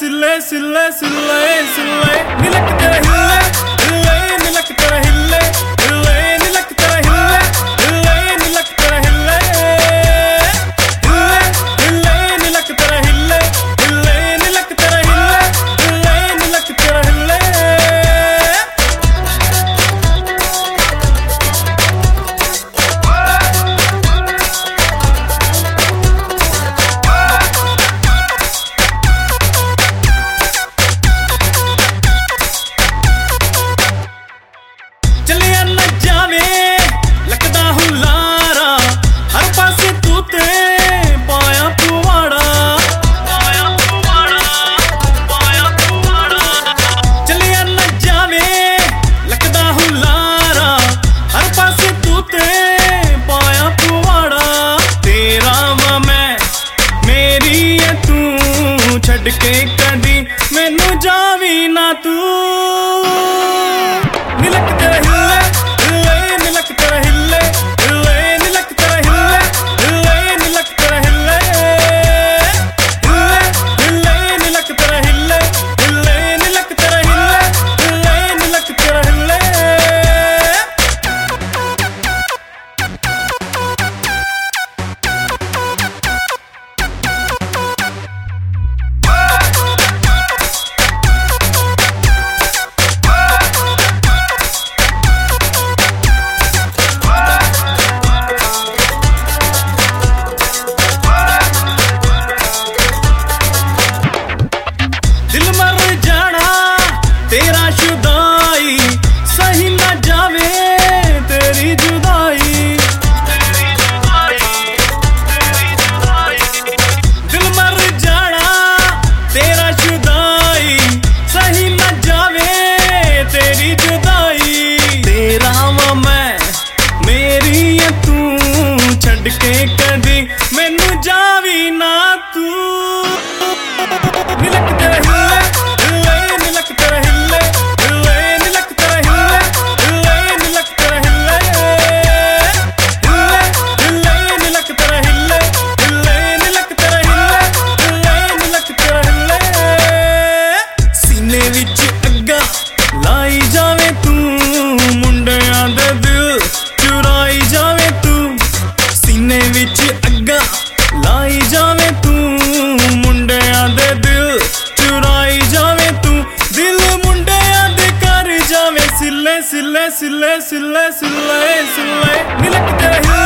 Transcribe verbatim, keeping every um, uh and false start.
सिले सिले सिले सिले निलक तेरा हिले हिले निलक तेरा हिले हिले निलक तेरा हिले हिले निलक तेरा हिले हिले हिले निलक तेरा हिले हिले निलक तेरा हिले हिले निलक तेरा हिले। चलिया न जावे लगदा हूं लारा हर पासे तू ते पाया पुवाड़ा पाया पुवाड़ा पाया पुवाड़ा। चलिया न जावे लगदा हूं लारा हर पासे तू ते पाया पुवाड़ा। तेरा वा मैं मेरी है तू छड़ के कदी मैनू जावी ना तू। निलक तेरा हिले हिले निलक तेरा हिले हिले निलक तेरा हिले हिले निलक तेरा हिले हिले हिले निलक तेरा हिले हिले निलक तेरा हिले हिले निलक तेरा हिले। दिल मर जाना तेरा जुदाई सही ना जावे तेरी जुदाई तेरी जुदाई तेरी जुदाई। दिल मर जाना तेरा जुदाई सही ना जावे तेरी जुदाई। तेरा वा मैं मेरी है तू छड़ के कदी मैनू जावी ना तू। निलक तेरा हिले हिले निलक तेरा हिले हिले निलक तेरा हिले हिले निलक तेरा हिले हिले हिले निलक तेरा हिले हिले निलक तेरा हिले हिले निलक तेरा हिले। सीने विच अग्गा लाई जावे तू मुंडियां दे दिल चुराई जावे तू। सीने विच अग्गा लाई जावे तू मुंडियां दे दिल चुराई जावे तू। दिल मुंडियां दे कर जावे सिले सिले सिले सिले सिले सिले निलक तेरा हिले